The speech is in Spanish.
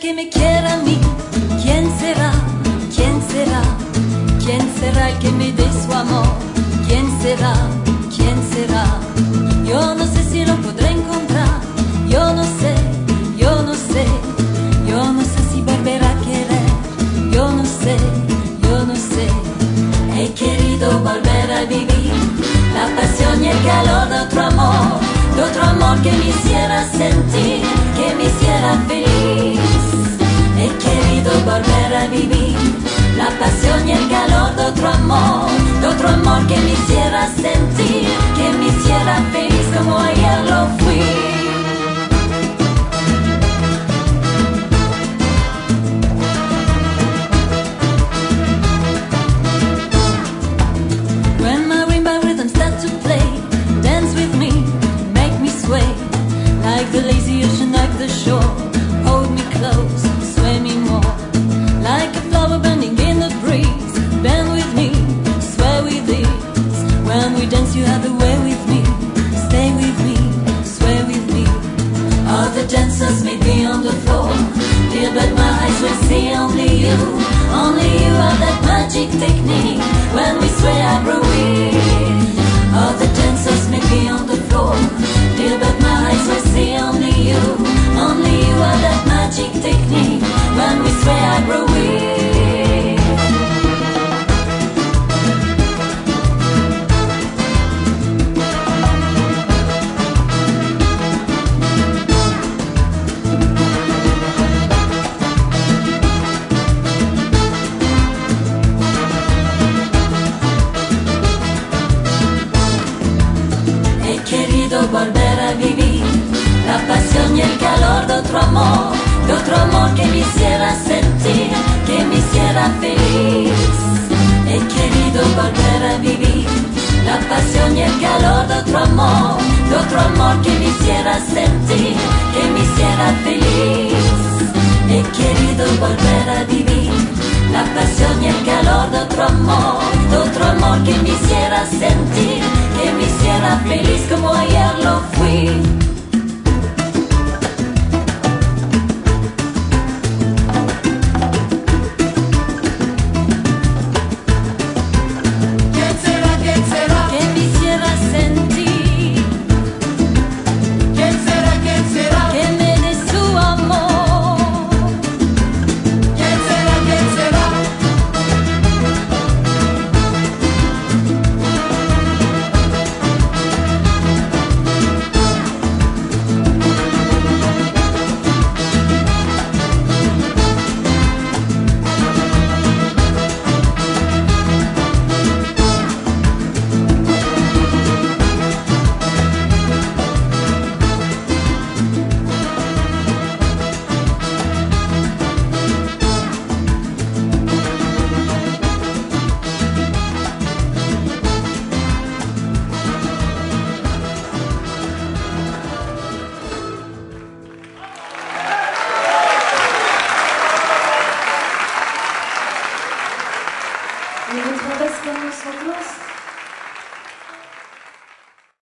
que me quiera a mí. ¿Quién será? ¿Quién será? ¿Quién será el que me dé su amor? ¿Quién será? ¿Quién será? Yo no sé si lo podré encontrar. Yo no sé, yo no sé. Yo no sé si volver a querer. Yo no sé, yo no sé. He querido volver a vivir la pasión y el calor de otro amor que me hiciera sentir, que me hiciera feliz. He querido volver a vivir la pasión y el calor de otro amor que me hiciera sentir, que me hiciera feliz como ayer lo fui. Like the lazy ocean, like the shore, hold me close, sway me more. Like a flower bending in the breeze, bend with me, sway with ease. When we dance you have the way with me, stay with me, sway with me. All the dancers may be on the floor, dear, but my eyes will see only you. Only you have that magic technique. When we sway I grow weak. All the dancers may be on the floor, dear, but my eyes will see only you. Only you have that magic technique. When we sway I grow weak. He querido volver a vivir la pasión y el calor de otro amor que me hiciera sentir, que me hiciera feliz. He querido volver a vivir la pasión y el calor de otro amor que me hiciera sentir, que me hiciera feliz. He querido volver a vivir la pasión y el calor de otro amor que me hiciera sentir, que me hiciera feliz como ayer.